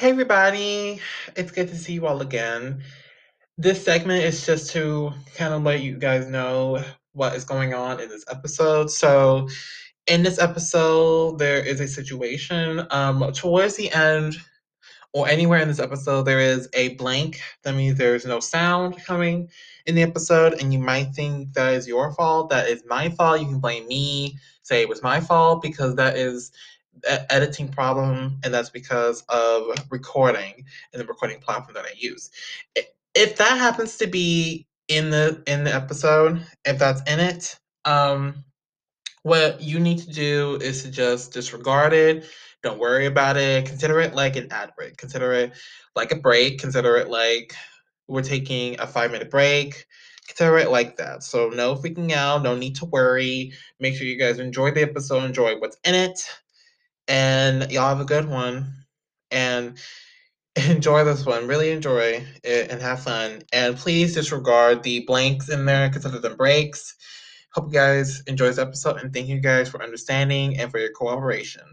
Hey everybody, it's good to see you all again. This segment is just to kind of let you guys know what is going on in this episode. So, in this episode, there is a situation. Towards the end, or anywhere in this episode, there is a blank. That means there's no sound coming in the episode, and you might think that is your fault. That is my fault. You can blame me, say it was my fault, because that is an editing problem, and that's because of recording and the recording platform that I use. If that happens to be in the episode, if that's in it, what you need to do is to just disregard it. Don't worry about it. Consider it like an ad break. Consider it like a break. Consider it like we're taking a 5 minute break. Consider it like that. So, no freaking out. No need to worry. Make sure you guys enjoy the episode, enjoy what's in it, and y'all have a good one. And enjoy this one. Really enjoy it and have fun. And please disregard the blanks in there, consider them breaks. Hope you guys enjoy this episode and thank you guys for understanding and for your cooperation.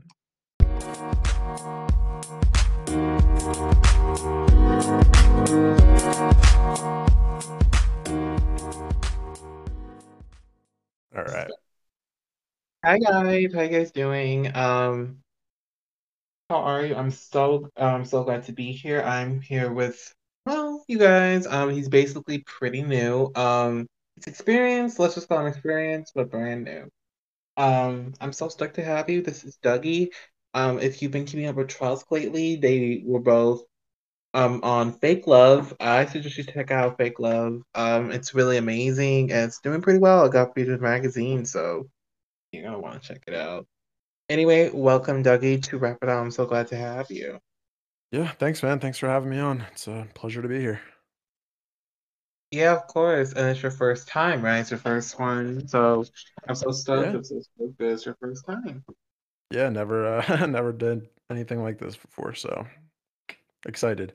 All right. Hi guys, how you guys doing? How are you? I'm so glad to be here. I'm here with you guys. He's basically pretty new. It's experience, let's just call him experience, but brand new. I'm so stoked to have you. This is Dougie. If you've been keeping up with Trust lately, they were both on Fake Love. I suggest you check out Fake Love. It's really amazing and it's doing pretty well. It got featured in magazine, so you're gonna want to check it out. Anyway, welcome Dougie to Wrap It Up. I'm so glad to have you. Yeah, thanks, man. Thanks for having me on. It's a pleasure to be here. Yeah, of course. And it's your first time, right? It's your first one. So I'm so stoked. Yeah. I'm so stoked that it's your first time. Yeah, never never did anything like this before, so excited.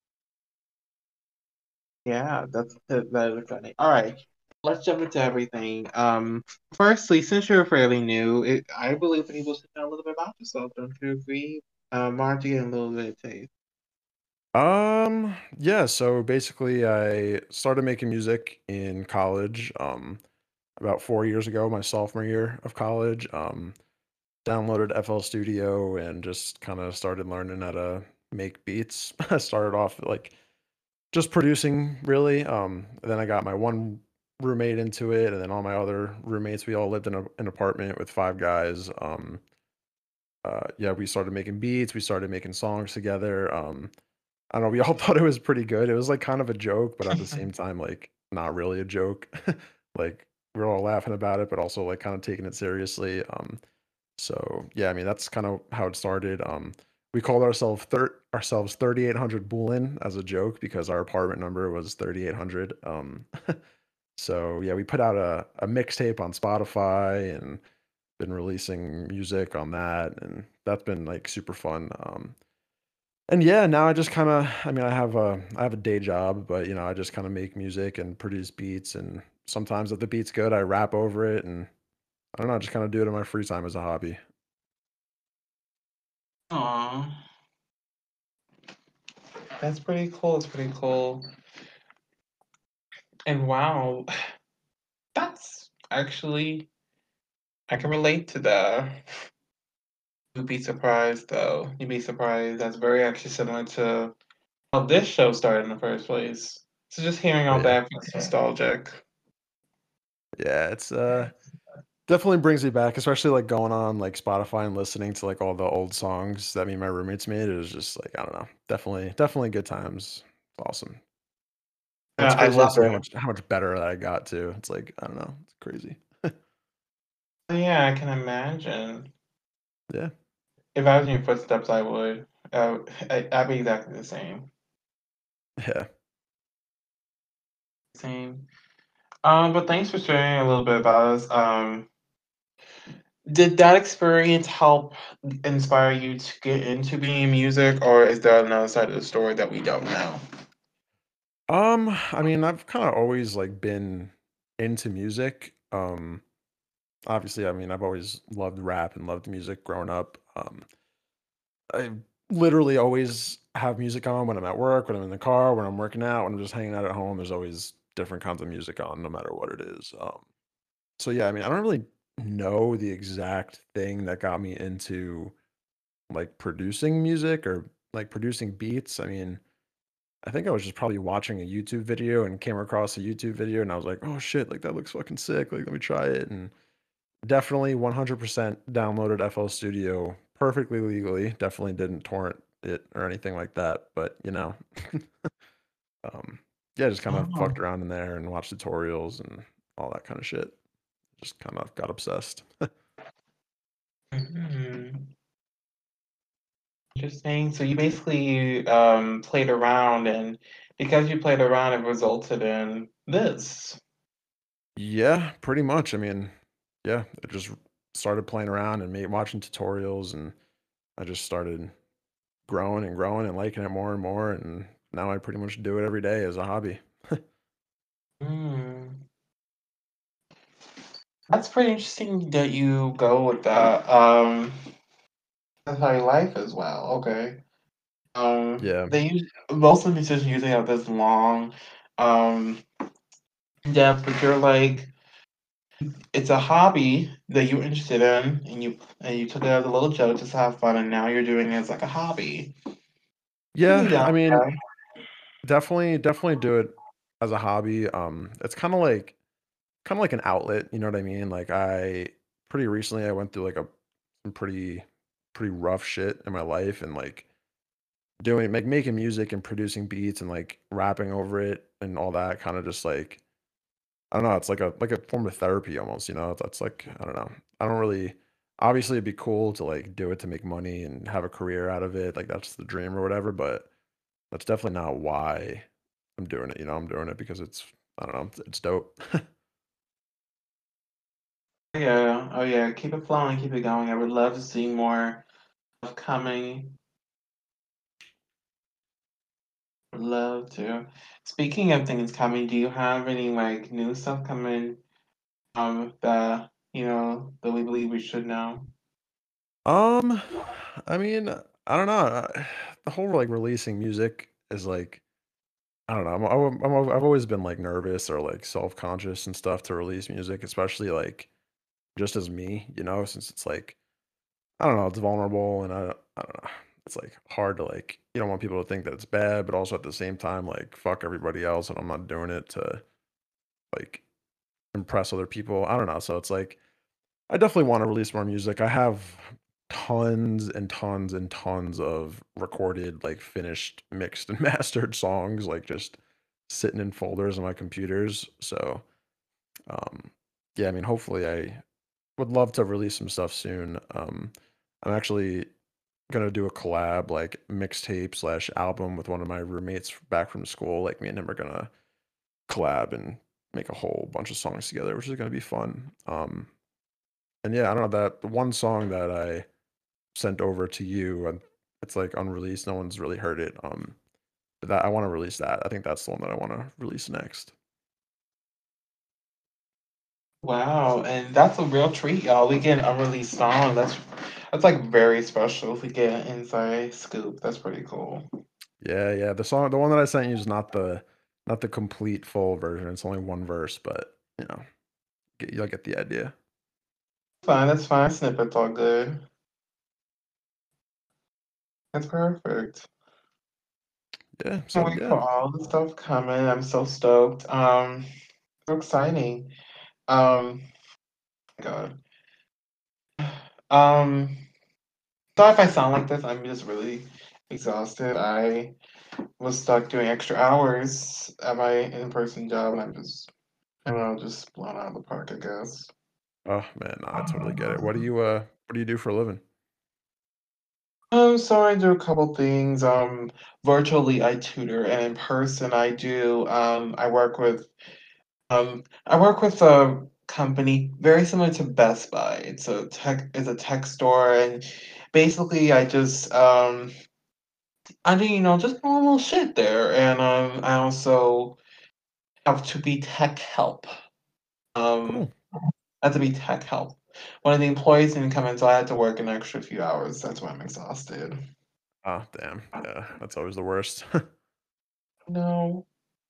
Yeah, that is exciting. All right, let's jump into everything. Firstly, since you're fairly new, I believe that people should know a little bit about yourself. Don't you agree? Why don't you get a little bit of taste? Yeah, so basically I started making music in college about 4 years ago, my sophomore year of college. Downloaded FL Studio and just kind of started learning how to make beats. I started off like just producing really. And then I got my one roommate into it, and then all my other roommates, we all lived in an apartment with 5 guys. Yeah, we started making beats, we started making songs together. I don't know, we all thought it was pretty good. It was like kind of a joke, but at the same time, like not really a joke. Like we are all laughing about it, but also like kind of taking it seriously. So yeah, I mean that's kind of how it started. We called ourselves 3800 Bulin as a joke because our apartment number was 3800. So yeah, we put out a mixtape on Spotify and been releasing music on that, and that's been like super fun. And yeah, now I just kind of, I mean, I have a day job, but I just kind of make music and produce beats, and sometimes if the beat's good, I rap over it, and I don't know, I just kind of do it in my free time as a hobby. Aw, that's pretty cool. It's pretty cool. And wow, that's actually I can relate to that. You'd be surprised though. You'd be surprised. That's very actually similar to how this show started in the first place. So just hearing Oh all yeah. that feels nostalgic. Yeah, it's definitely brings me back, especially like going on like Spotify and listening to like all the old songs that me and my roommates made. It was just like, I don't know, definitely good times. It's awesome. And it's I crazy to love see it. how much better that I got too. It's like, I don't know, it's crazy. Yeah, I can imagine. Yeah. If I was in your footsteps, I would. I'd be exactly the same. Yeah. Same. But thanks for sharing a little bit about us. Did that experience help inspire you to get into being in music, or is there another side of the story that we don't know? I mean, I've kind of always like been into music. Obviously, I mean, I've always loved rap and loved music growing up. I literally always have music on when I'm at work, when I'm in the car, when I'm working out, when I'm just hanging out at home. There's always different kinds of music on, no matter what it is. So yeah, I mean, I don't really know the exact thing that got me into like producing music or like producing beats. I mean, I think I was just probably watching a YouTube video and came across a YouTube video and I was like, oh shit, like that looks fucking sick. Like, let me try it. And definitely 100% downloaded FL Studio perfectly legally. Definitely didn't torrent it or anything like that. But, um, yeah, just kind of Oh. fucked around in there and watched tutorials and all that kind of shit. Just kind of got obsessed. Mhm. Interesting. So you basically played around, and because you played around, it resulted in this. Yeah, pretty much. I mean, yeah, I just started playing around and watching tutorials and I just started growing and liking it more and more, and now I pretty much do it every day as a hobby. Mm. That's pretty interesting that you go with that. That's how you life as well. Okay. Yeah. Most of the musicians usually have this long, um, depth, but you're like it's a hobby that you're interested in, and you took it as a little joke just to have fun, and now you're doing it as like a hobby. I can Yeah, get down I with mean, that. definitely do it as a hobby. It's kinda like an outlet, you know what I mean? Like, I pretty recently, I went through, like, some pretty rough shit in my life and, like, making music and producing beats and, like, rapping over it and all that kinda just, like I don't know, it's like a form of therapy almost, That's like I don't know. I don't really obviously it'd be cool to like do it to make money and have a career out of it, like that's the dream or whatever, but that's definitely not why I'm doing it, I'm doing it because it's I don't know, it's dope. Yeah, oh yeah, keep it flowing, keep it going. I would love to see more coming. Would love to. Speaking of things coming, do you have any like new stuff coming that that we believe we should know? Um, I mean, I don't know. The whole like releasing music is like I don't know. I've always been like nervous or like self-conscious and stuff to release music, especially like just as me, since it's like I don't know, it's vulnerable and I don't know. It's like hard to like you don't want people to think that it's bad, but also at the same time, like fuck everybody else and I'm not doing it to like impress other people. I don't know. So it's like I definitely want to release more music. I have tons and tons and tons of recorded, like finished, mixed and mastered songs, like just sitting in folders on my computers. So um yeah, I mean hopefully I would love to release some stuff soon. I'm actually gonna do a collab, like mixtape slash album with one of my roommates back from school. Like me and him are gonna collab and make a whole bunch of songs together, which is gonna be fun. And yeah, I don't know that the one song that I sent over to you, and it's like unreleased. No one's really heard it. But that I want to release that. I think that's the one that I want to release next. Wow, and that's a real treat, y'all. We get an unreleased song. That's like very special if we get an inside scoop. That's pretty cool. Yeah, yeah. The one that I sent you is not the complete full version. It's only one verse, but you'll get the idea. Fine, that's fine. Snippet's all good. That's perfect. Yeah. Can't So wait yeah. for all the stuff coming. I'm so stoked. So exciting. Um, God. Um, Sorry if I sound like this. I'm just really exhausted. I was stuck doing extra hours at my in-person job, and I don't know, just blown out of the park, I guess. Oh man, no, I totally get it. What do you do for a living? So I do a couple things. Virtually I tutor, and in person I do. I work with a company very similar to Best Buy. It's a tech store, and basically I do just normal shit there, and I also have to be tech help. Um, Cool. I have to be tech help. One of the employees didn't come in, so I had to work an extra few hours. That's why I'm exhausted. Ah, damn. Yeah, that's always the worst. No.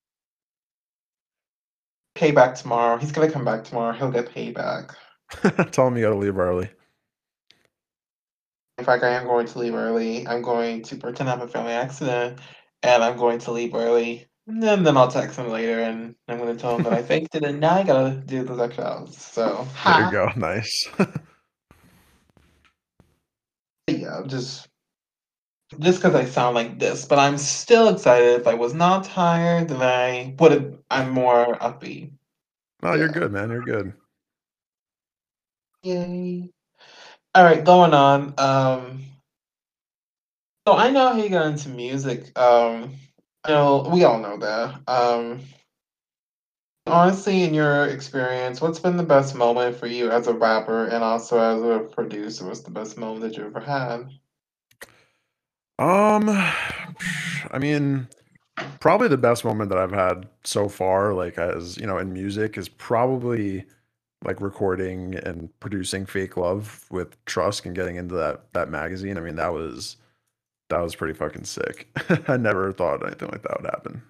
Payback tomorrow. He's gonna come back tomorrow. He'll get payback. Tell him you gotta leave early. In fact, I am going to leave early. I'm going to pretend I have a family accident, and I'm going to leave early. And then I'll text him later, and I'm gonna tell him that I faked it, and now I gotta do those extra hours. So, There you ha! go. Nice. Yeah, just because I sound like this, but I'm still excited. If I was not tired, then I would have. I'm more upbeat. No, you're Yeah. good, man. You're good. Yay! All right, going on. So I know how you got into music. I know we all know that. Honestly, in your experience, what's been the best moment for you as a rapper and also as a producer? What's the best moment that you ever had? Um, I mean, probably the best moment that I've had so far, like as you know, in music, is probably like recording and producing Fake Love with Trusk and getting into that magazine. I mean, that was pretty fucking sick. I never thought anything like that would happen.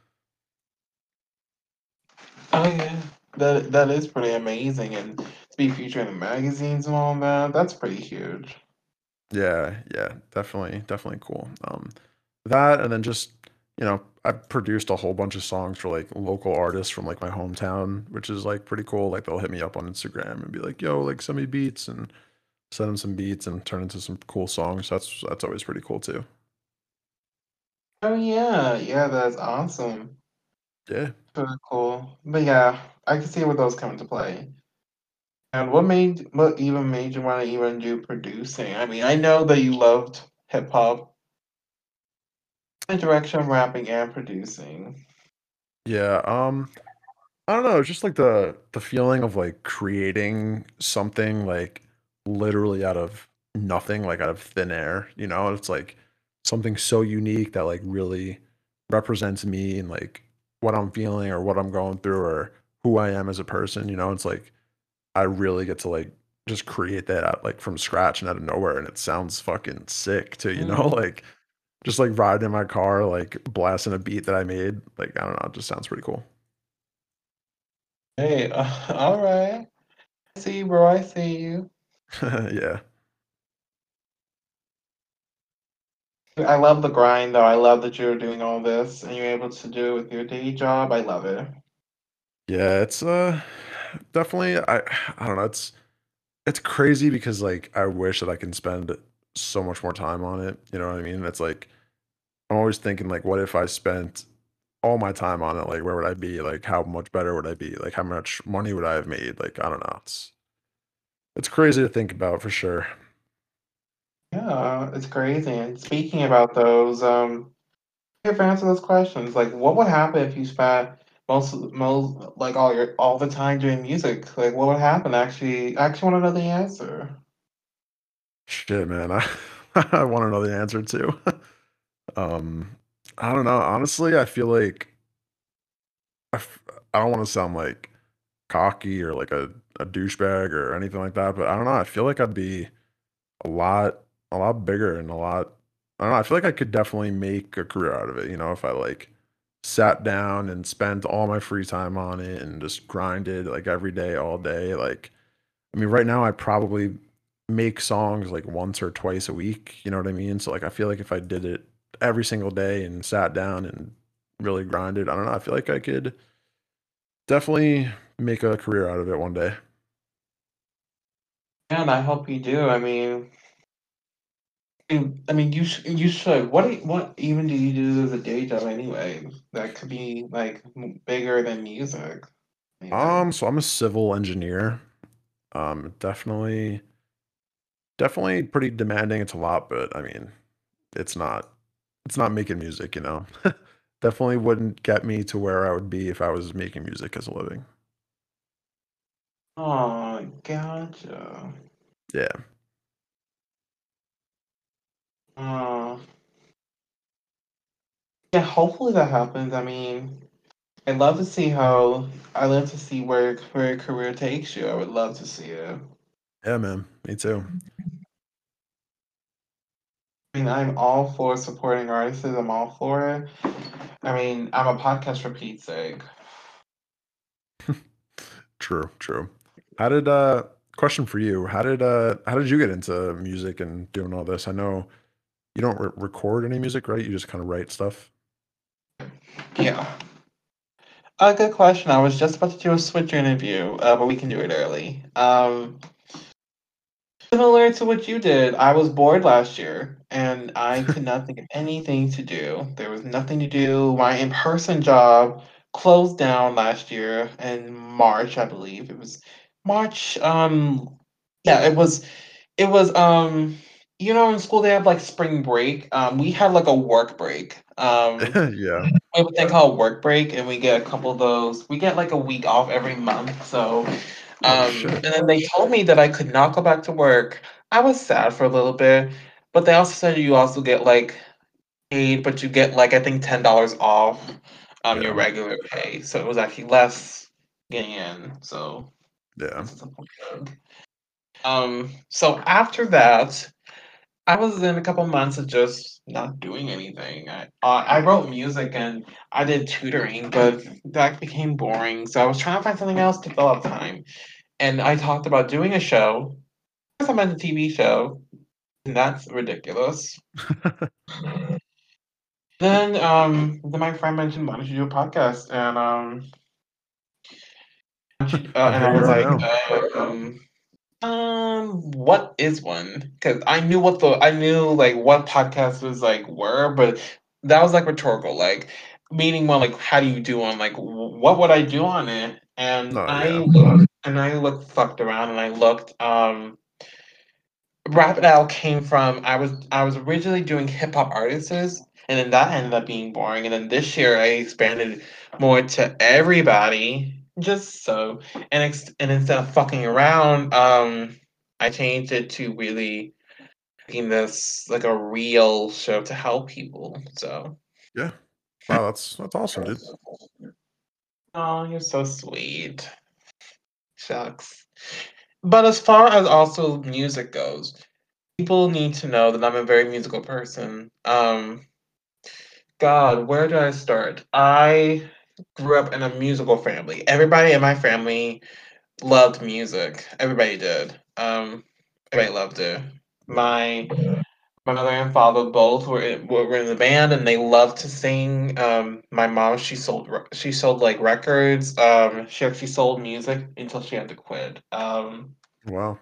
Oh yeah, that is pretty amazing, and to be featured in magazines and all that, that's pretty huge. Yeah, yeah, definitely cool. That and then just, I've produced a whole bunch of songs for like local artists from like my hometown, which is like pretty cool. Like they'll hit me up on Instagram and be like, "Yo, like send me beats," and send them some beats and turn into some cool songs. That's always pretty cool too. Oh yeah, yeah, that's awesome. Yeah. Pretty cool. But yeah, I can see where those come into play. And what even made you want to even do producing? I mean, I know that you loved hip hop, the direction, rapping, and producing. Yeah. I don't know, it's just like the feeling of like creating something like literally out of nothing, like out of thin air, you know? It's like something so unique that like really represents me and like what I'm feeling or what I'm going through or who I am as a person, you know? It's like I really get to like just create that out like from scratch and out of nowhere and it sounds fucking sick too, you know? Mm. Like just like riding in my car, like blasting a beat that I made. Like I don't know, it just sounds pretty cool. Hey, all right. I see you, bro. I see you. Yeah. I love the grind, though. I love that you're doing all this and you're able to do it with your day job. I love it. Yeah, it's definitely I don't know, it's crazy because like I wish that I can spend so much more time on it, you know what I mean? It's like I'm always thinking like what if I spent all my time on it? Like where would I be? Like how much better would I be? Like how much money would I have made? Like I don't know. It's crazy to think about for sure. Yeah, it's crazy. And speaking about those, if answer those questions, like what would happen if you spent most like all the time doing music? Like what would happen? I actually want to know the answer. Shit, man. I want to know the answer too. um I don't know. Honestly, I feel like I, f- I don't want to sound like cocky or like a douchebag or anything like that, but I don't know, I feel like I'd be a lot a lot bigger and a lot I don't know, I feel like I could definitely make a career out of it, you know, if I like sat down and spent all my free time on it and just grinded like every day, all day. Like, I mean, right now I probably make songs like once or twice a week, you know what I mean? So like I feel like if I did it every single day and sat down and really grinded, I don't know, I feel like I could definitely make a career out of it one day. And I hope you do. I mean, you should. What even do you do as a day job anyway? That could be like bigger than music. Even. So I'm a civil engineer. Definitely, definitely pretty demanding. It's a lot, but I mean, it's not, it's not making music, you know. Definitely wouldn't get me to where I would be if I was making music as a living. Oh, gotcha. Yeah, Oh, yeah. Hopefully that happens. I mean, I love to see where your career takes you. I would love to see it. yeah, man. Me too. I mean, I'm all for supporting artists. I'm all for it. I mean, I'm a podcast for Pete's sake. True, true. How did question for you. How did you get into music and doing all this? I know you don't record any music, right? You just kind of write stuff. Yeah. Good question. I was just about to do a Switch interview, but we can do it early. Similar to what you did, I was bored last year and I could not think of anything to do. There was nothing to do. My in-person job closed down last year in March, I believe. It was March. Yeah, it was in school they have like spring break. We had like a work break. Yeah. We have a thing called work break and we get a couple of those. We get like a week off every month. So Oh and shit. then they told me that I could not go back to work. I was sad for a little bit, but they also said you also get like paid, but you get like I think $10 off your Yeah. regular pay. So it was actually less getting in. So Yeah. that's something good. So after that, I was in a couple months of just not doing anything. I wrote music and I did tutoring, but that became boring. So I was trying to find something else to fill up time. And I talked about doing a show. First, I meant a TV show, and that's ridiculous. Then my friend mentioned, "Why don't you do a podcast?" And And here I you was are like, now. what is one? Because I knew like what podcasts was like were, but that was like rhetorical, like meaning one like how do you do on like what would I do on it? Oh yeah. And I looked fucked around and I looked. Rapid Owl came from I was originally doing hip hop artists, and then that ended up being boring. And then this year I expanded more to everybody, just so and instead of fucking around, I changed it to really making this like a real show to help people. So, Yeah. Wow, that's awesome, dude. oh, you're so sweet. Shucks. But as far as also music goes, people need to know that I'm a very musical person. God, where do I start? I grew up in a musical family. Everybody in my family loved music. Everybody did. Everybody loved it. My my mother and father both were in the band, and they loved to sing. My mom, she sold like records. She actually sold music until she had to quit. Wow.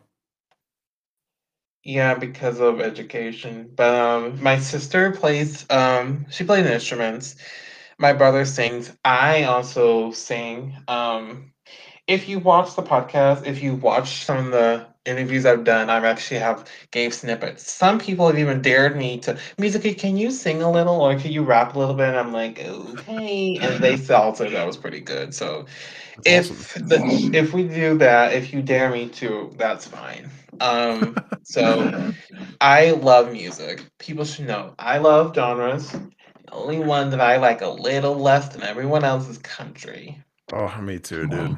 Yeah, because of education. But my sister plays. She plays instruments. My brother sings. I also sing. If you watch the podcast, if you watch some of the interviews I've done, I've actually have gave snippets. Some people have even dared me to musically. Can you sing a little, or can you rap a little bit? And I'm like, okay. And they said also that was pretty good. So That's awesome. if we do that, if you dare me to, that's fine. So I love music. People should know I love genres. The only one that I like a little less than everyone else is country. Oh, me too, dude.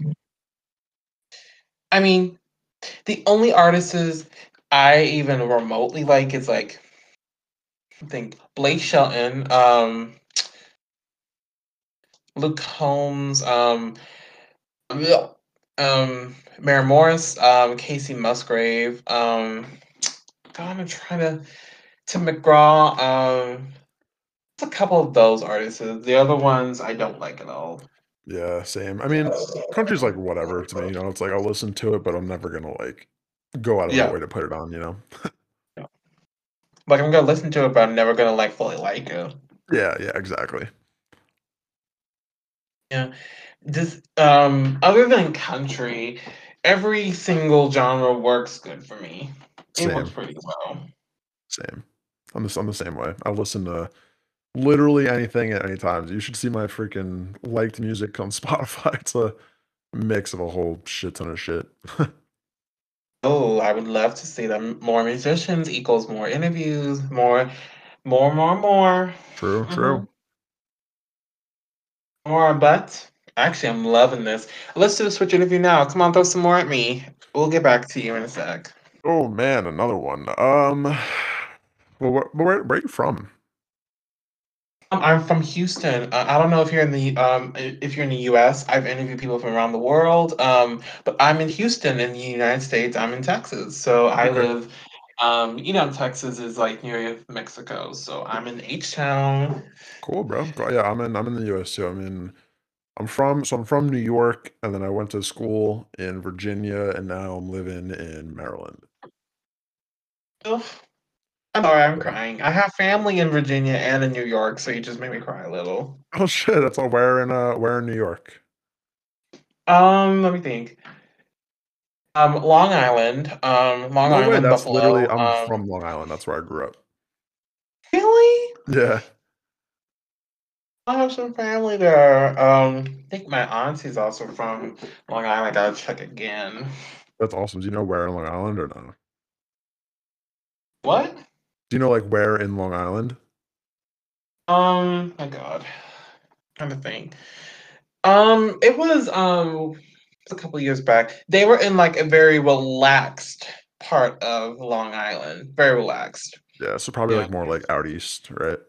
I mean, the only artists I even remotely like is like I think Blake Shelton, Luke Combs, yeah, Mary Morris, Casey Musgrave, God, I'm trying to Tim McGraw, a couple of those artists. The other ones I don't like at all. Yeah, same. I mean, country's like whatever to me, you know. It's like I'll listen to it, but I'm never gonna like go out of my Yeah, way to put it on, you know. yeah. Like I'm gonna listen to it, but I'm never gonna like fully like it. Yeah, yeah, exactly. Yeah. This other than country, every single genre works good for me. It works Same, pretty well. same. I'm the same way. I listen to literally anything at any time. You should see my freaking liked music on Spotify. It's a mix of a whole shit ton of shit. Oh, I would love to see them. More musicians equals more interviews, more. True, hmm true. More, but actually, I'm loving this. Let's do the switch interview now. Come on, throw some more at me. We'll get back to you in a sec. Oh man, another one. Well, where are you from? I'm from Houston. I don't know if you're in the if you're in the U.S. I've interviewed people from around the world, but I'm in Houston in the United States. I'm in Texas, so I Okay, live. Texas is like near Mexico, so I'm in H Town. cool, bro. Yeah, I'm in the U.S. too. I'm from New York, and then I went to school in Virginia, and now I'm living in Maryland. Ugh, I'm sorry, I'm Yeah. crying. I have family in Virginia and in New York, so you just made me cry a little. Oh shit, that's all. Where in New York? Let me think. Long Island, No way. That's literally. Buffalo. I'm from Long Island. That's where I grew up. Really? Yeah, I have some family there. I think my auntie's also from Long Island. I gotta check again. that's awesome. Do you know where in Long Island or no? What? Do you know like where in Long Island? My God, trying to think. It was a couple years back. They were in like a very relaxed part of Long Island. Very relaxed. Yeah, so probably Yeah, like more like out east, right?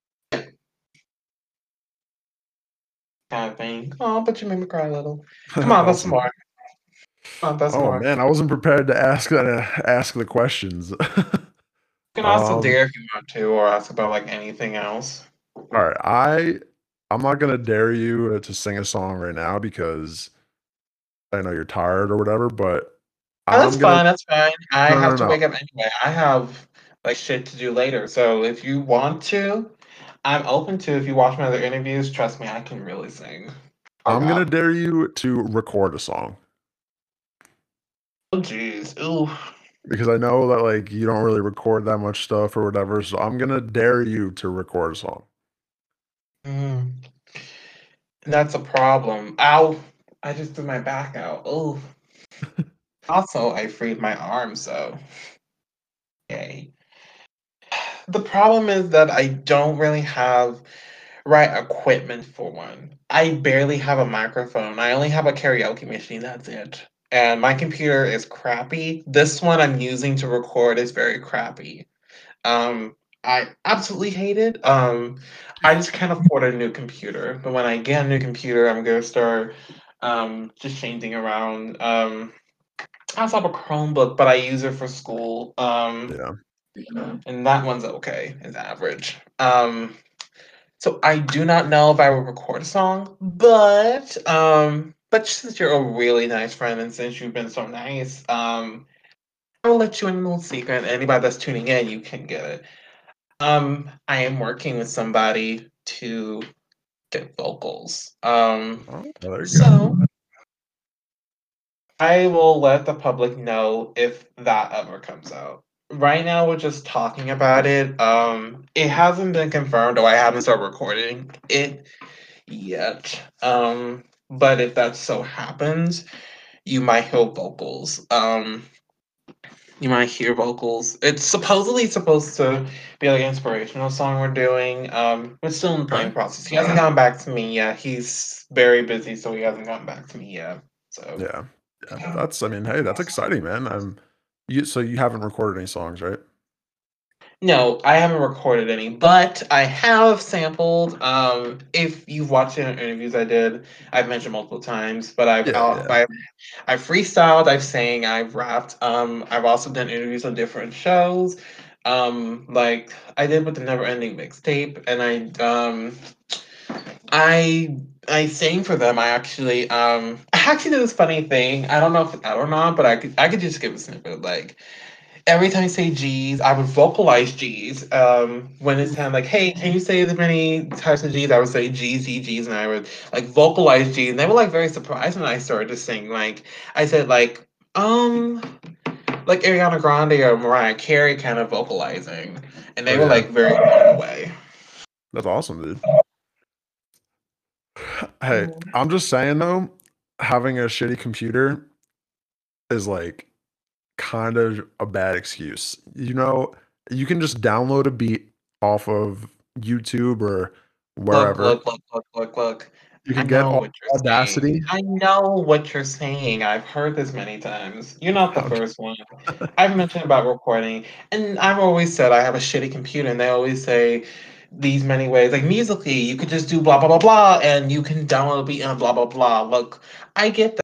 kind of thing. Oh, but you made me cry a little. Come on, that's Awesome. more. Come on, that's Oh more. man, I wasn't prepared to ask the questions. You can also um, dare if you want to, or ask about like anything else. all right, I'm not gonna dare you to sing a song right now because I know you're tired or whatever, but Oh, that's I'm gonna fine, that's fine. I no have no to no. wake up anyway. I have, like, shit to do later, so if you want to, I'm open to if you watch my other interviews, trust me, I can really sing or I'm gonna rap. dare you to record a song Oh, jeez. Ooh. because I know that like you don't really record that much stuff or whatever. So I'm gonna dare you to record a song. Mm. That's a problem. Ow. I just threw my back out. Oh. Also, I freed my arm, so yay. The problem is that I don't really have right equipment for one. I barely have a microphone. I only have a karaoke machine, that's it. And my computer is crappy. This one I'm using to record is very crappy. Um, I absolutely hate it. I just can't afford a new computer. But when I get a new computer, I'm gonna start just changing around. I also have a Chromebook, but I use it for school. Yeah, And that one's okay, it's average. So I do not know if I will record a song, but since you're a really nice friend and since you've been so nice, I will let you in a little secret. Anybody that's tuning in, you can get it. I am working with somebody to get vocals. oh, well, there you go. So I will let the public know if that ever comes out. Right now, we're just talking about it. It hasn't been confirmed, or I haven't started recording it yet. But if that so happens, you might hear vocals. You might hear vocals. It's supposedly supposed to be like an inspirational song we're doing. We're still in the Okay. planning process. He hasn't gotten back to me yet. He's very busy, so he hasn't gotten back to me yet. So Yeah. Yeah. That's I mean, hey, that's exciting, man. So you haven't recorded any songs, right? no, I haven't recorded any, but I have sampled. If you've watched the interviews I did, I've mentioned multiple times, but Yeah, yeah. I've freestyled, I've sang, I've rapped. I've also done interviews on different shows. Like I did with the Never Ending mixtape, and I sang for them. I actually did this funny thing. I don't know if I don't know, but I could just give a snippet. Like every time I say G's, I would vocalize G's. When it's time like, hey, can you say as many types of G's? I would say G Z G's, and I would like vocalize G's, and they were like very surprised when I started to sing. Like I said, um, like Ariana Grande or Mariah Carey kind of vocalizing, and Oh they were yeah. like very blown away. That's awesome, dude. Hey, I'm just saying though, having a shitty computer is like kind of a bad excuse. You can just download a beat off of YouTube or Look, wherever. look, look, look, look, look. You I can get know all what you're saying. Audacity. I know what you're saying. I've heard this many times. You're not the Okay. first one. I've mentioned about recording, and I've always said I have a shitty computer, and they always say these many ways. Like musically, you could just do blah blah blah blah, and you can download a beat and blah blah blah. Look, I get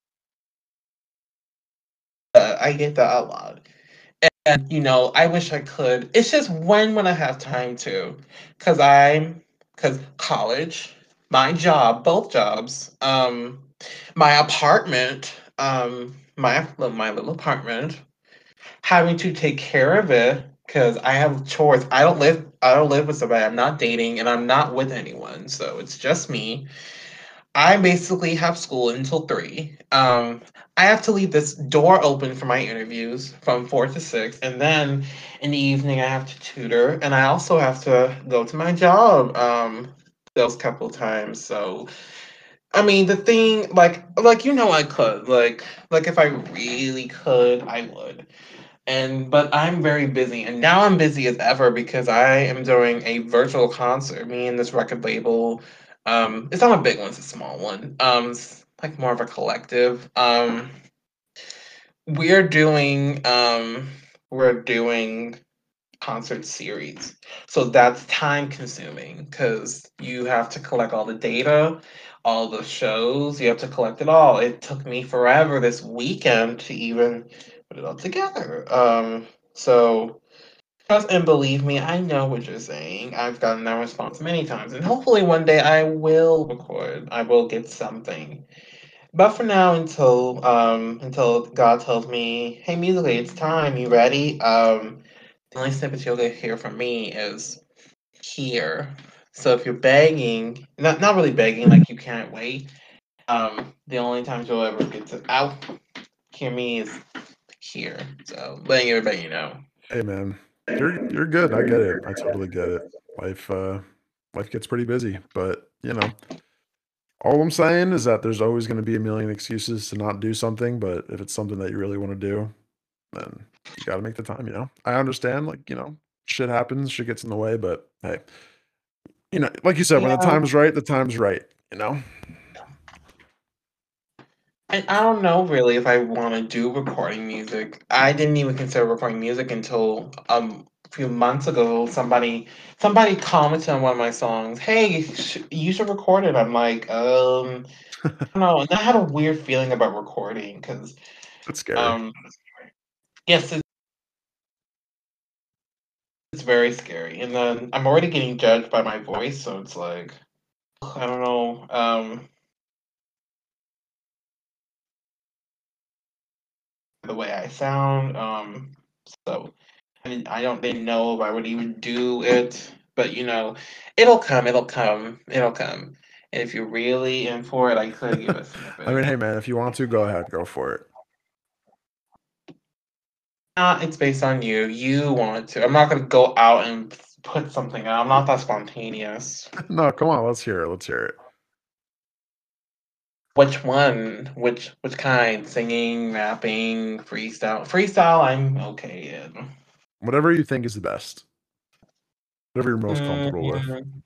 that. I get that a lot. And I wish I could. It's just when I have time to, because college, my job, both jobs, my apartment, my little apartment, having to take care of it because I have chores. I don't live with somebody. I'm not dating, and I'm not with anyone, so it's just me. I basically have school until 3. I have to leave this door open for my interviews from 4 to 6, and then in the evening I have to tutor, and I also have to go to my job those couple times. So, I mean, the thing, I could, like if I really could, I would. But I'm very busy, and now I'm busy as ever because I am doing a virtual concert. Me and this record label, it's not a big one; it's a small one. It's like more of a collective. We're doing um, we're doing concert series, so that's time consuming because you have to collect all the data, all the shows. You have to collect it all. It took me forever this weekend to even put it all together. So trust and believe me, I know what you're saying. I've gotten that response many times, and hopefully one day I will record. I will get something. But for now, until God tells me, "Hey, musically, it's time. You ready?" The only snippets you'll get hear from me is here. So if you're begging, not really begging, like you can't wait. The only times you'll ever get to out hear me is here. So letting everybody know. Hey, man. You're good. I get it. I totally get it. Life, life gets pretty busy, but, all I'm saying is that there's always gonna be a million excuses to not do something, but if it's something that you really wanna do, then you gotta make the time? I understand, like, shit happens, shit gets in the way, but hey, like you said, when Yeah, the time's right, you know? I don't know really if I want to do recording music. I didn't even consider recording music until a few months ago. Somebody commented on one of my songs. Hey, you should record it. I'm like, I don't know. And I had a weird feeling about recording because It's scary. um, yes, it's very scary. And then I'm already getting judged by my voice, so it's like I don't know. The way I sound. So I don't really know if I would even do it, but it'll come, it'll come, it'll come. And if you're really in for it, I could give a I mean, snippet. hey, man, if you want to, go ahead, go for it. It's based on you. You want to. I'm not gonna go out and put something out. I'm not that spontaneous. No, come on, let's hear it, let's hear it. Which one? Which kind? Singing, rapping, freestyle? Freestyle, I'm okay in. Whatever you think is the best. Whatever you're most comfortable with. Mm,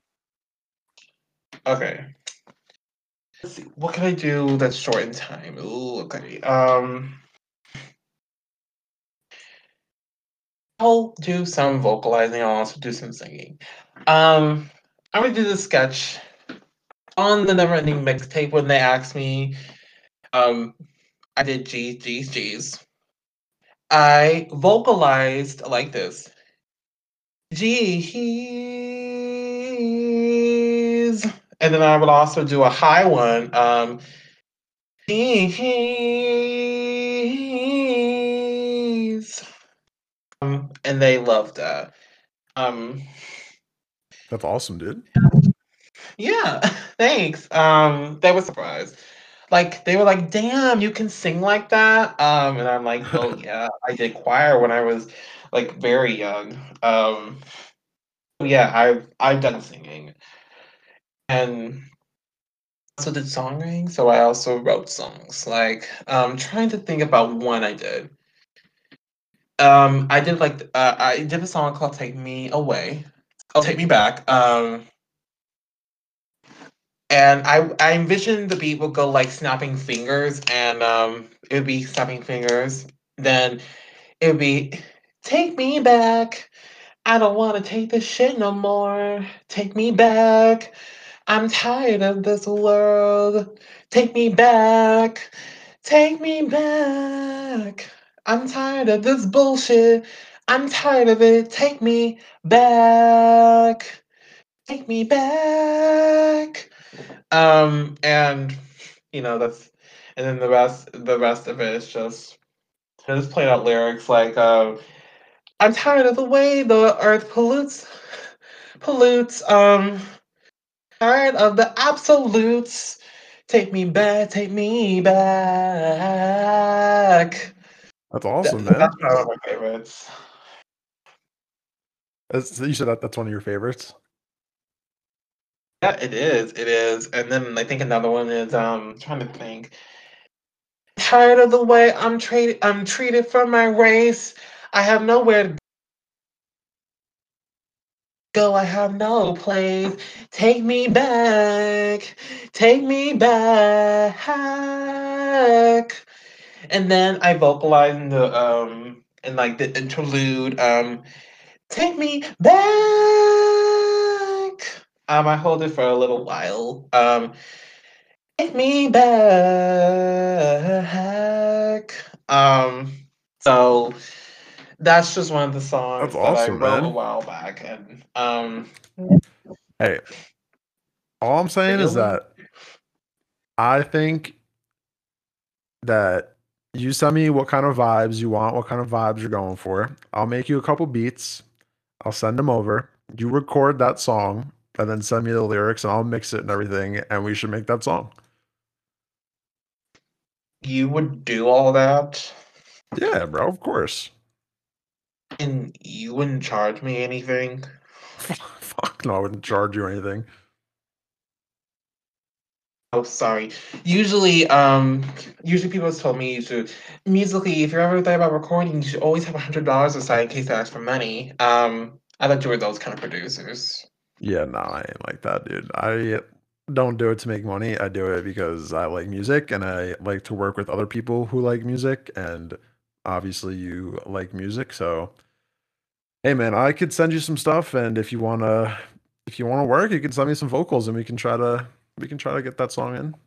okay. Let's see. What can I do that's short in time? Ooh, okay. I'll do some vocalizing. I'll also do some singing. Um, I'm gonna do the sketch on the Neverending Mixtape when they asked me. Um, I did G's, G's, G's. I vocalized like this. G's. And then I would also do a high one. G's. And they loved that. Um, That's awesome, dude. Yeah, thanks. They were surprised. Like they were like, "Damn, you can sing like that." And I'm like, "Well, yeah, I did choir when I was like very young." Yeah, I've done singing and also did songwriting, so I also wrote songs. Like, trying to think about one I did. I did a song called "Take Me Away." Oh, "Take Me Back." And I envisioned the beat would go like snapping fingers, and it would be snapping fingers. Then it would be, take me back. I don't want to take this shit no more. Take me back. I'm tired of this world. Take me back. Take me back. I'm tired of this bullshit. I'm tired of it. Take me back. Take me back. And that's, and then the rest of it is just his played out lyrics like, I'm tired of the way the earth pollutes, tired of the absolutes. Take me back, take me back. That's That, awesome, that's man. probably one of my favorites. You said that's one of your favorites? Yeah, it is. It is. And then I think another one is trying to think. Tired of the way I'm treated for my race. I have nowhere to go. I have no place. Take me back. Take me back. And then I vocalize in like the interlude, take me back. I hold it for a little while. Take me back. Um, so that's just one of the That's songs that I awesome, wrote a man. while back, and Hey, all I'm saying is really, that I think that you send me what kind of vibes you want, what kind of vibes you're going for. I'll make you a couple beats. I'll send them over. You record that song and then send me the lyrics and I'll mix it and everything and we should make that song. you would do all that, Yeah, bro, of course. and you wouldn't charge me anything. Fuck no, I wouldn't charge you anything. Oh, sorry. Usually people have told me you should musically, if you're ever thinking about recording, you should always have $100 aside in case they ask for money. I thought you were those kind of producers. Yeah, no, I ain't like that, dude. I don't do it to make money. I do it because I like music and I like to work with other people who like music. And obviously, you like music. So, hey, man, I could send you some stuff. And if you wanna work, you can send me some vocals and we can try to get that song in.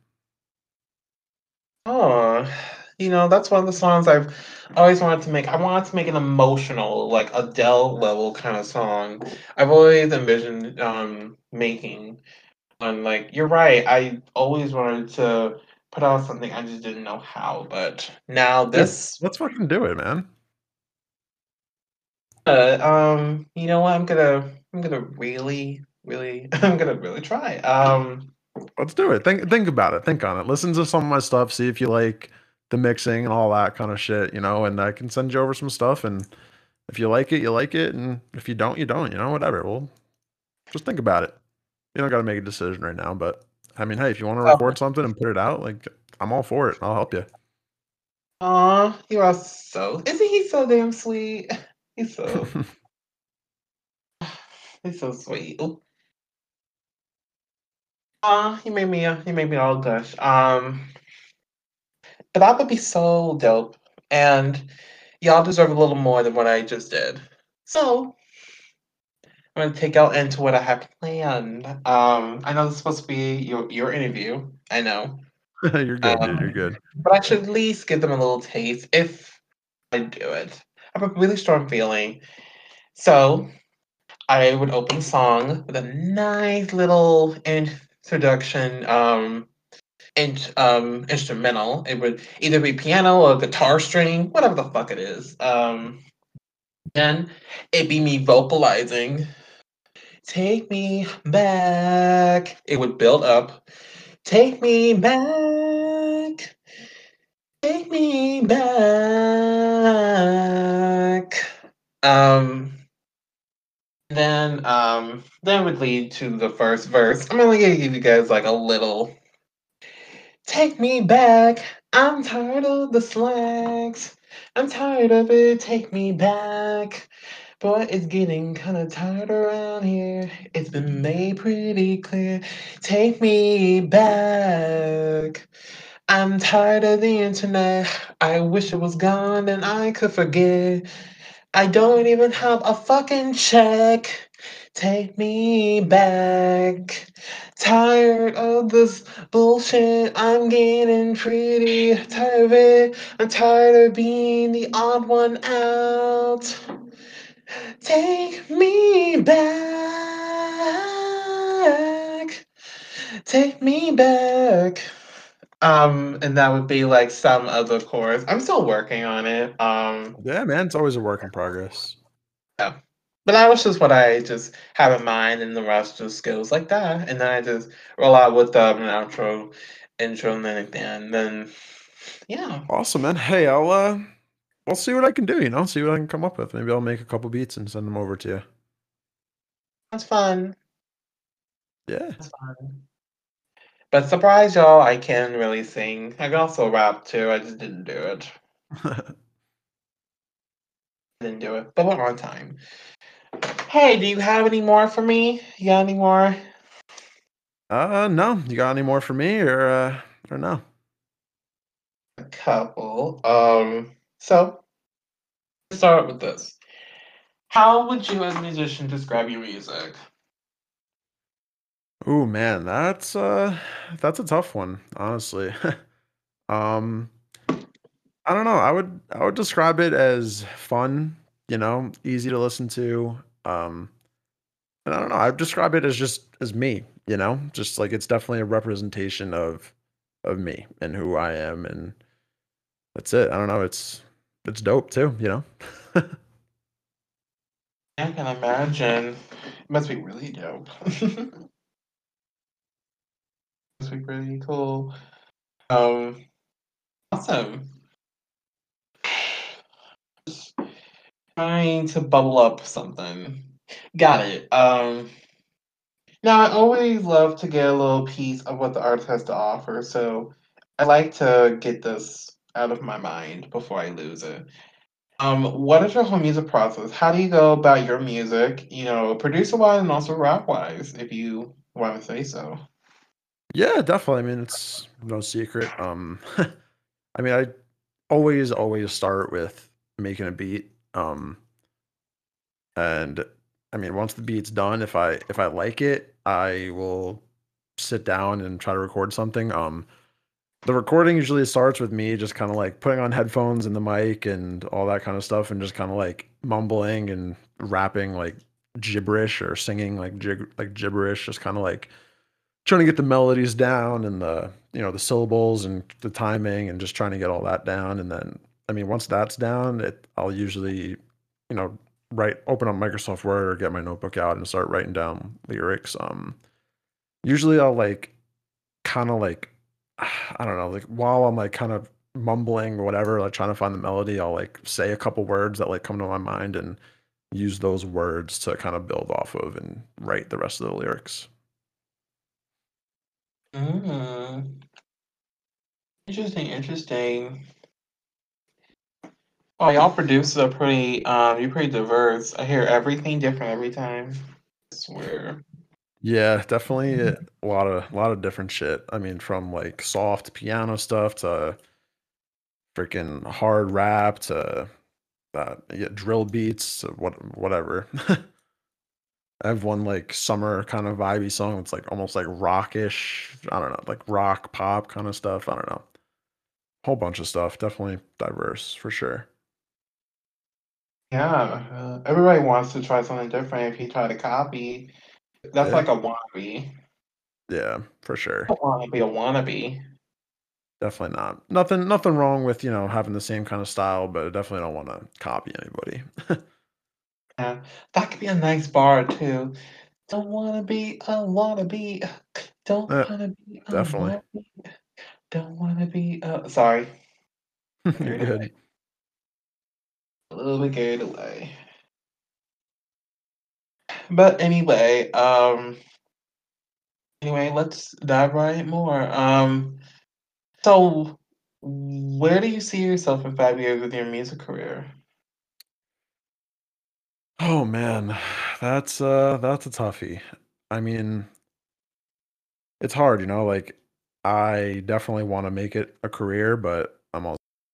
Oh, that's one of the songs I've always wanted to make. I wanted to make an emotional, like Adele level kind of song. I've always envisioned making. And like, you're right. I always wanted to put out something. I just didn't know how. But now Dude, this. let's fucking do it, man. You know what? I'm gonna really, really, I'm gonna really try. Let's do it. Think about it. Think on it. Listen to some of my stuff. See if you like the mixing and all that kind of shit, you know. And I can send you over some stuff. And if you like it, you like it. And if you don't, you don't. You know, whatever. Well, just think about it. You don't got to make a decision right now. But I mean, hey, if you want to Oh, record something and put it out, like I'm all for it. I'll help you. aw, you are so. Isn't he so damn sweet? He's so. He's so sweet. Ooh. Aw, he made me all gush. But that would be so dope, and y'all deserve a little more than what I just did. So I'm gonna take out into what I have planned. I know this is supposed to be your interview. I know. You're good, dude. You're good. But I should at least give them a little taste if I do it. I have a really strong feeling. So I would open the song with a nice little introduction, instrumental. It would either be piano or guitar string, whatever the fuck it is. Then it'd be me vocalizing, "Take me back." It would build up. Take me back. Take me back. Um, then would lead to the first verse. I'm only gonna give you guys like a little. Take me back. I'm tired of the slacks. I'm tired of it. Take me back. Boy, it's getting kinda tired around here. It's been made pretty clear. Take me back. I'm tired of the internet. I wish it was gone and I could forget. I don't even have a fucking check. Take me back. Tired of this bullshit. I'm getting pretty tired of it. I'm tired of being the odd one out. Take me back. Take me back. And that would be like some of the chorus. I'm still working on it. Yeah, man, it's always a work in progress. Yeah. But that was just what I just have in mind, and the rest just goes like that. And then I just roll out with an outro, intro, and then at the end. Then, yeah, Awesome, man. Hey, I'll see what I can do, see what I can come up with. Maybe I'll make a couple beats and send them over to you. that's fun. Yeah. That's fun. But surprise, y'all, I can really sing. I can also rap too. I just didn't do it. Didn't do it, but we're on time. Hey, do you have any more for me? You got any more? No. You got any more for me or no? A couple. So let's start with this. How would you, as a musician, describe your music? Ooh, man, that's a tough one, honestly. Um, I don't know. I would describe it as fun, easy to listen to. And I don't know. I'd describe it as just as me, just like it's definitely a representation of me and who I am, and that's it. I don't know. It's dope too. I can imagine. It must be really dope. Must be pretty cool. Um, awesome. Just trying to bubble up something. Got it. Now I always love to get a little piece of what the artist has to offer, so I like to get this out of my mind before I lose it. What is your whole music process? How do you go about your music, producer wise and also rap wise, if you want to say so? Yeah, definitely. I mean, it's no secret. I mean, I always start with making a beat. And I mean, once the beat's done, if I like it, I will sit down and try to record something. The recording usually starts with me just kind of like putting on headphones and the mic and all that kind of stuff, and just kind of like mumbling and rapping like gibberish or singing like gibberish, just kind of like trying to get the melodies down and the syllables and the timing and just trying to get all that down. And then, I mean, once that's down, I'll usually, you know, open up Microsoft Word or get my notebook out and start writing down lyrics. Usually I'll like kind of like, I don't know, like while I'm like kind of mumbling or whatever, like trying to find the melody, I'll like say a couple words that like come to my mind and use those words to kind of build off of and write the rest of the lyrics. Mm, interesting, interesting. Oh, y'all producers are you're pretty diverse. I hear everything different every time. I swear. Yeah, definitely a lot of different shit. I mean, from like soft piano stuff to freaking hard rap to yeah, drill beats to whatever. I have one like summer kind of vibey song that's like almost like rockish. I don't know, like rock pop kind of stuff. I don't know. Whole bunch of stuff. Definitely diverse for sure. Yeah, everybody wants to try something different. If you try to copy, that's Yeah. like a wannabe. Yeah, for I sure. don't want to be a wannabe. Definitely not. Nothing wrong with, having the same kind of style, but I definitely don't want to copy anybody. Yeah, that could be a nice bar too. Don't wanna be a wannabe. Don't Eh, wanna be a definitely. wannabe. Don't wanna be a sorry, You're carried good. away. A little bit carried away. But anyway, let's dive right more. So where do you see yourself in 5 years with your music career? Oh man, that's a toughie. I mean, it's hard, like I definitely want to make it a career, but I'm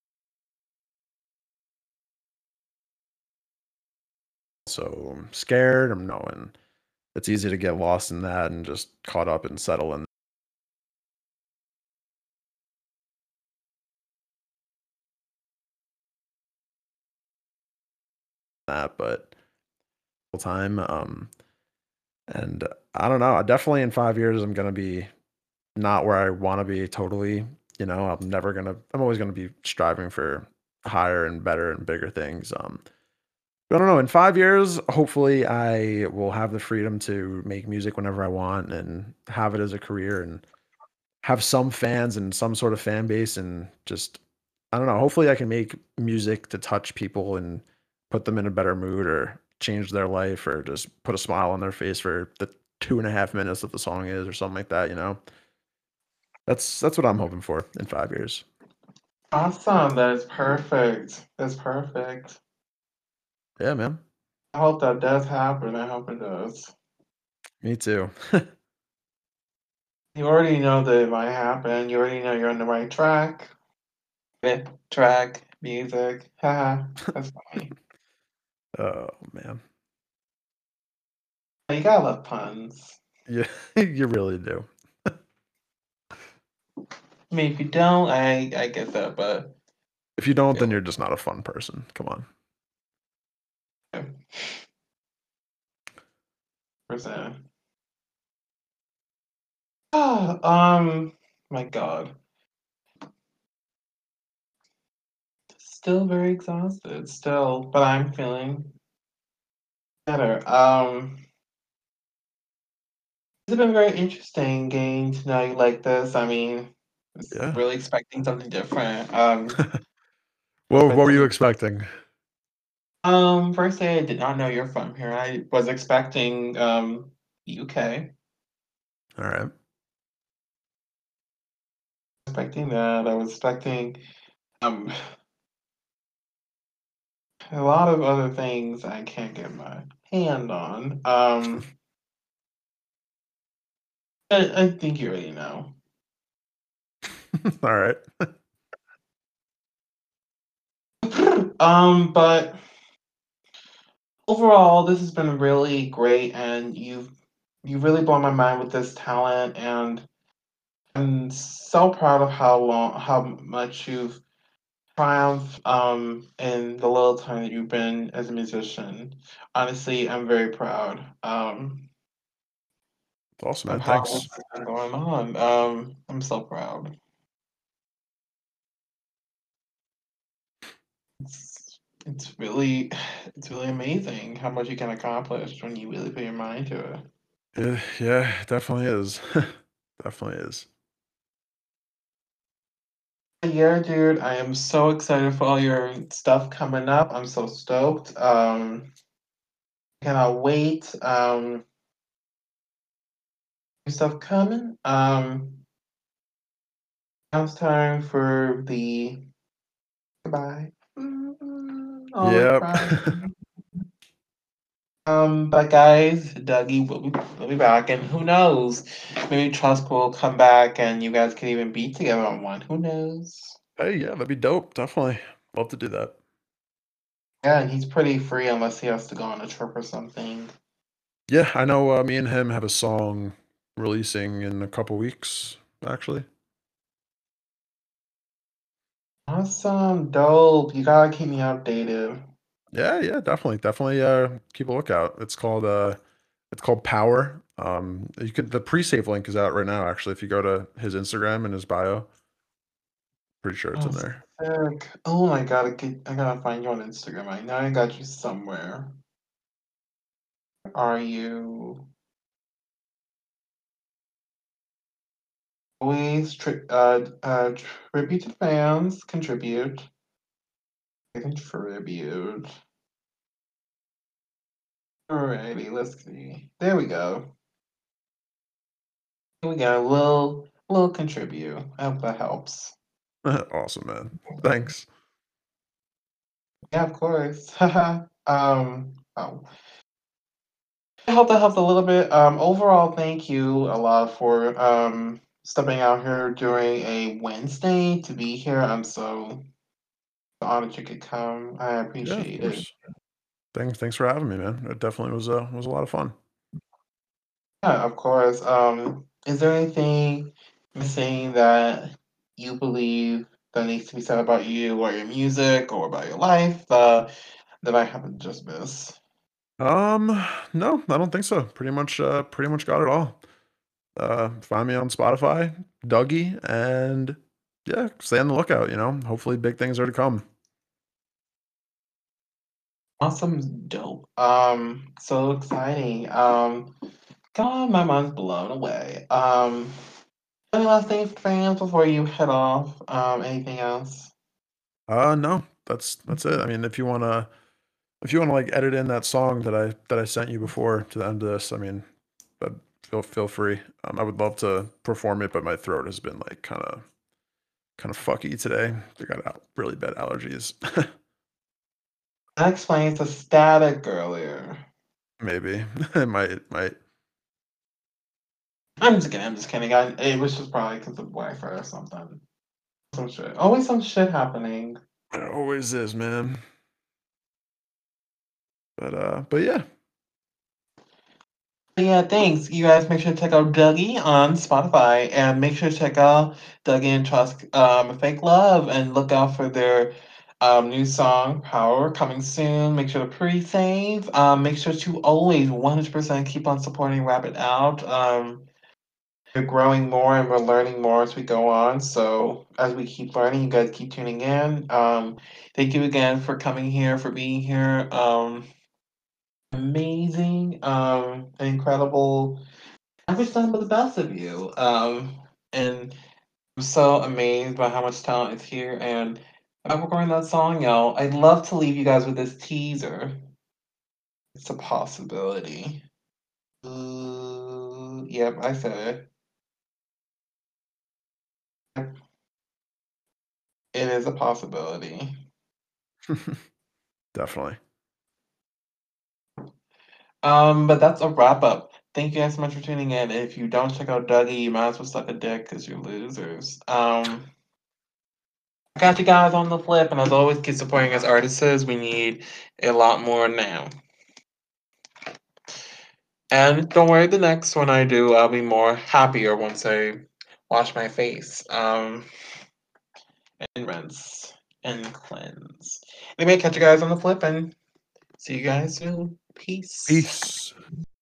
also scared. I'm knowing it's easy to get lost in that and just caught up and settle in that, but full time. And I don't know. I definitely in 5 years I'm gonna be not where I want to be totally. I'm always gonna be striving for higher and better and bigger things. I don't know. In 5 years, hopefully, I will have the freedom to make music whenever I want and have it as a career and have some fans and some sort of fan base and just I don't know. Hopefully, I can make music to touch people and put them in a better mood or change their life or just put a smile on their face for the 2.5 minutes that the song is or something like that. That's what I'm hoping for in 5 years. Awesome. That is perfect. That's perfect. Yeah, man. I hope that does happen. I hope it does. Me too. You already know that it might happen. You already know you're on the right track. Track, music. Haha. That's funny. Oh man. You gotta love puns. Yeah, you really do. I mean, if you don't, I get that, but If you don't, yeah. then you're just not a fun person. Come on. Percent. Oh, my God. Still very exhausted, still, but I'm feeling better. It's been very interesting getting to know you like this. I mean, I was Yeah. really expecting something different. What were you Expecting, expecting? firstly, I did not know you're from here. I was expecting, UK. All right. Expecting that. I was expecting, um, a lot of other things I can't get my hand on. I think you already know. All right. But overall, this has been really great, and you've really blown my mind with this talent, and I'm so proud of how much you've triumphed in the little time that you've been as a musician. Honestly, I'm very proud It's awesome, of man. how this Thanks. has been going on. I'm so proud. It's it's really amazing how much you can accomplish when you really put your mind to it. Yeah, it definitely is. Definitely is. Yeah, dude, I am so excited for all your stuff coming up. I'm so stoked. Cannot wait. Your stuff coming. Now it's time for the goodbye. All the Yep. crying. But guys, Dougie will be back, and who knows? Maybe Trust will come back, and you guys can even be together on one. Who knows? Hey, yeah, that'd be dope. Definitely. Love to do that. Yeah, and he's pretty free unless he has to go on a trip or something. Yeah, I know me and him have a song releasing in a couple weeks, actually. Awesome, dope. You gotta keep me updated. Yeah, definitely. Definitely keep a lookout. It's called Power. You could the pre-save link is out right now, actually, if you go to his Instagram and his bio. Pretty sure it's Oh, in there. sick. Oh my God, I gotta find you on Instagram. I know I got you somewhere. Are you always tribute to fans? Contribute. Alrighty, let's see. There we go. Here we go. Little contribute. I hope that helps. Awesome, man. Thanks. Yeah, of course. Haha. Oh, I hope that helped a little bit. Overall, thank you a lot for stepping out here during a Wednesday to be here. I'm so honored you could come. I Yeah, of appreciate it. course. Thanks for having me, man. It definitely was a lot of fun. Yeah, of course. Is there anything missing that you believe that needs to be said about you or your music or about your life that I haven't just missed? Um, no, I don't think so. Pretty much got it all. Find me on Spotify, Dougie, and yeah, stay on the lookout, you know. Hopefully big things are to come. Awesome, dope. So exciting. God, my mind's blown away. Any last things, fans, before you head off? Anything else? No, that's it. I mean, if you wanna like edit in that song that I sent you before to the end of this, I mean, but feel free. I would love to perform it, but my throat has been like kind of fucky today. I got really bad allergies. That explains the static earlier. Maybe it might. I'm just kidding. I'm just kidding. It was just probably because of Wi-Fi or something. Some shit. Always some shit happening. It always is, man. But yeah. But yeah, thanks. You guys make sure to check out Dougie on Spotify and make sure to check out Dougie and Trust Fake Love and look out for their new song Power coming soon. Make sure to pre-save. Make sure to always 100% keep on supporting Rabbit Out. We're growing more and we're learning more as we go on. So as we keep learning, you guys keep tuning in. Thank you again for coming here, for being here. Amazing, incredible. I wish nothing but the best of you. And I'm so amazed by how much talent is here. And I'm recording that song, y'all. I'd love to leave you guys with this teaser. It's a possibility. Yep, I said it. It is a possibility. Definitely. But that's a wrap up. Thank you guys so much for tuning in. If you don't check out Dougie, you might as well suck a dick because you're losers. I got you guys on the flip, and as always, keep supporting us artists. We need a lot more now. And don't worry, the next one I do, I'll be more happier once I wash my face. And rinse and cleanse. Anyway, catch you guys on the flip, and see you guys soon. Peace. Peace.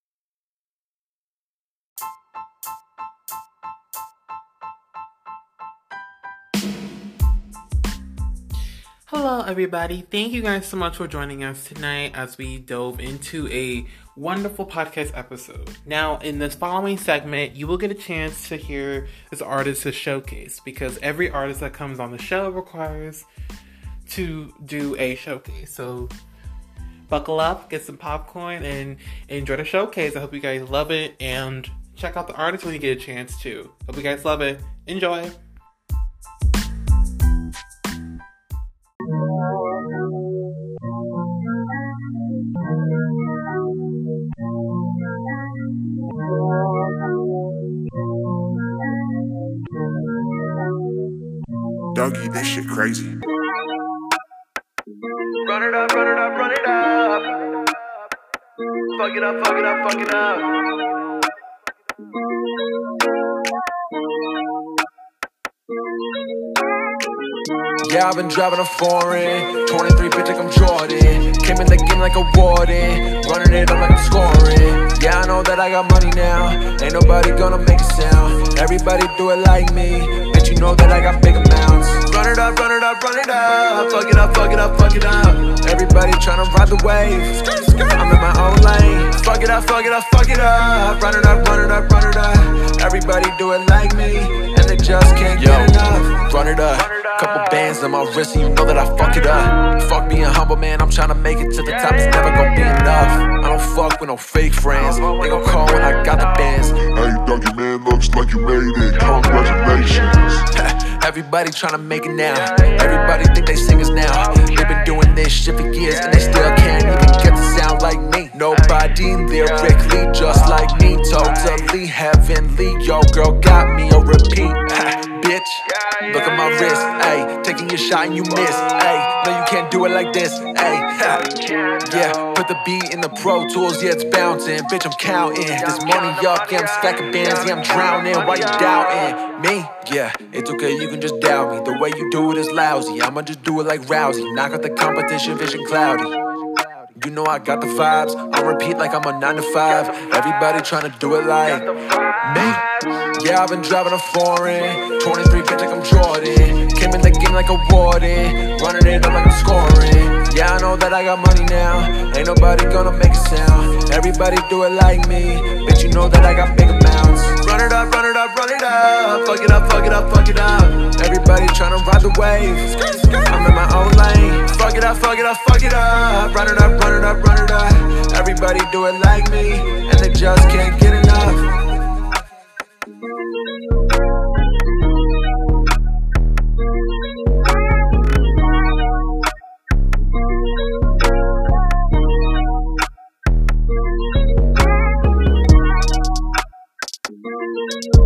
Hello, everybody. Thank you guys so much for joining us tonight as we dove into a wonderful podcast episode. Now, in this following segment, you will get a chance to hear this artist's showcase because every artist that comes on the show requires to do a showcase. So, buckle up, get some popcorn, and enjoy the showcase. I hope you guys love it and check out the artist when you get a chance to. Hope you guys love it. Enjoy. Dougie, this shit crazy. Run it up, run it up, run it up. Fuck it up, fuck it up, fuck it up. Yeah, I've been driving a foreign 23 bitch like I'm Jordan. Came in the game like a warden, running it up like I'm scoring. Yeah, I know that I got money now, ain't nobody gonna make a sound. Everybody do it like me, bitch, you know that I got big amounts. Run it up, run it up, run it up. Fuck it up, fuck it up, fuck it up. Everybody tryna ride the wave, I'm in my own lane. Fuck it up, fuck it up, fuck it up. Run it up, run it up, run it up. Everybody do it like me, and they just can't get enough. Run it up, couple bands on my wrist, and you know that I fuck it up. Fuck being humble, man, I'm tryna make it to the top, it's never gonna be enough. I don't fuck with no fake friends, they gon' call when I got the bands. Hey, Dougie, man, looks like you made it. Congratulations. Everybody tryna make it now. Everybody think they singers now. They've been doing this shit for years, and they still can't even get the sound sound like me. Nobody lyrically just like me. Totally heavenly, yo girl got me on repeat. Bitch, look at my wrist, ayy. Taking your shot and you miss, ayy. No, you can't do it like this, ayy. Yeah, put the beat in the Pro Tools, yeah, it's bouncing. Bitch, I'm counting this money up, yeah, I'm stacking bands, yeah, I'm drowning. Why you doubting me? Yeah, it's okay, you can just doubt me. The way you do it is lousy, I'ma just do it like Rousey. Knock out the competition, vision cloudy. You know I got the vibes, on repeat like I'm a 9 to 5. Everybody tryna do it like me. Yeah, I've been driving a foreign 23, bitch, like I'm Jordan. Came in the game like a warden, running it up like I'm scoring. Yeah, I know that I got money now, ain't nobody gonna make a sound. Everybody do it like me, bitch, you know that I got big amounts. Run it up, run it up, run it up. Fuck it up, fuck it up, fuck it up. Everybody tryna ride the wave, I'm in my own lane. Fuck it up, fuck it up, fuck it up. Run it up, run it up, run it up. Everybody do it like me, and they just can't get enough. Thank you.